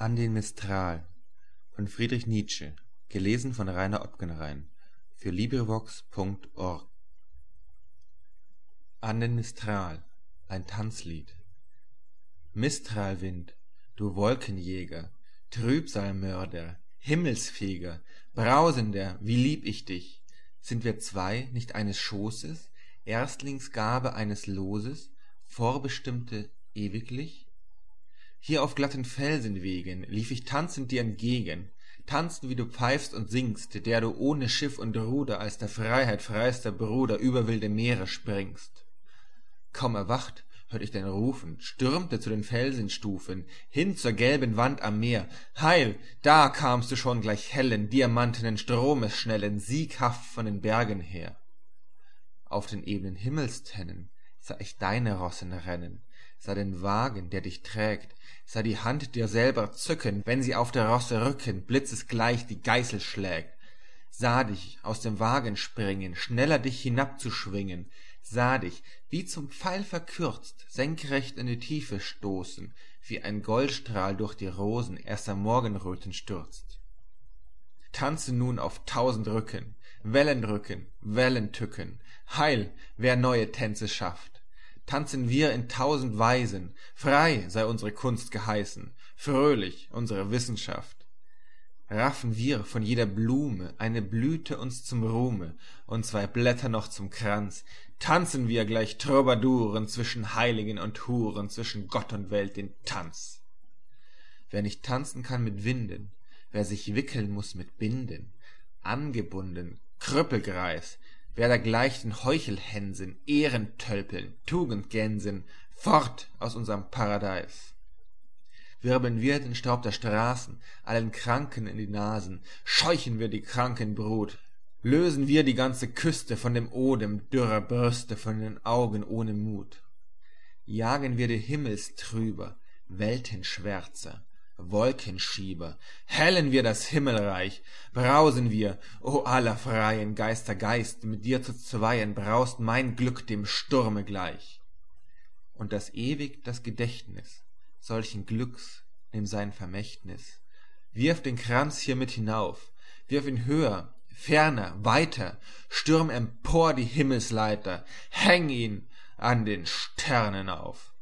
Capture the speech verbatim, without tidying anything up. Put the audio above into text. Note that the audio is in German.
An den Mistral von Friedrich Nietzsche, gelesen von Rainer Opgenrein, für LibriVox Punkt org. An den Mistral, ein Tanzlied. Mistralwind, du Wolkenjäger, Trübsalmörder, Himmelsfeger, Brausender, wie lieb ich dich! Sind wir zwei nicht eines Schoßes, Erstlingsgabe eines Loses, vorbestimmte ewiglich? Hier auf glatten Felsenwegen lief ich tanzend dir entgegen, tanzend wie du pfeifst und singst, der du ohne Schiff und Ruder als der Freiheit freister Bruder über wilde Meere springst. Kaum erwacht, hört ich dein Rufen, stürmte zu den Felsenstufen, hin zur gelben Wand am Meer. Heil, da kamst du schon gleich hellen, diamantenen Stromes schnellen, sieghaft von den Bergen her. Auf den ebenen Himmelstennen sah ich deine Rossen rennen, sah den Wagen, der dich trägt, sah die Hand dir selber zücken, wenn sie auf der Rosse Rücken blitzesgleich die Geißel schlägt, sah dich aus dem Wagen springen, schneller dich hinabzuschwingen, sah dich, wie zum Pfeil verkürzt, senkrecht in die Tiefe stoßen, wie ein Goldstrahl durch die Rosen erster Morgenröten stürzt. Tanze nun auf tausend Rücken, Wellenrücken, Wellentücken, heil, wer neue Tänze schafft. Tanzen wir in tausend Weisen, frei sei unsere Kunst geheißen, fröhlich unsere Wissenschaft. Raffen wir von jeder Blume eine Blüte uns zum Ruhme und zwei Blätter noch zum Kranz, tanzen wir gleich Troubadouren zwischen Heiligen und Huren, zwischen Gott und Welt den Tanz. Wer nicht tanzen kann mit Winden, wer sich wickeln muß mit Binden, angebunden, Krüppelgreis, wer da gleich den Heuchelhänsen, Ehrentölpeln, Tugendgänsen, fort aus unserem Paradies. Wirbeln wir den Staub der Straßen, allen Kranken in die Nasen, scheuchen wir die kranken Brut, lösen wir die ganze Küste von dem Odem dürrer Brüste, von den Augen ohne Mut. Jagen wir die Himmelstrüber, Weltenschwärzer, Wolkenschieber, hellen wir das Himmelreich, brausen wir, o aller freien Geister Geist, mit dir zu zweien braust mein Glück dem Sturme gleich. Und das ewig das Gedächtnis solchen Glücks nimm sein Vermächtnis, wirf den Kranz hier mit hinauf, wirf ihn höher, ferner, weiter, stürm empor die Himmelsleiter, häng ihn an den Sternen auf.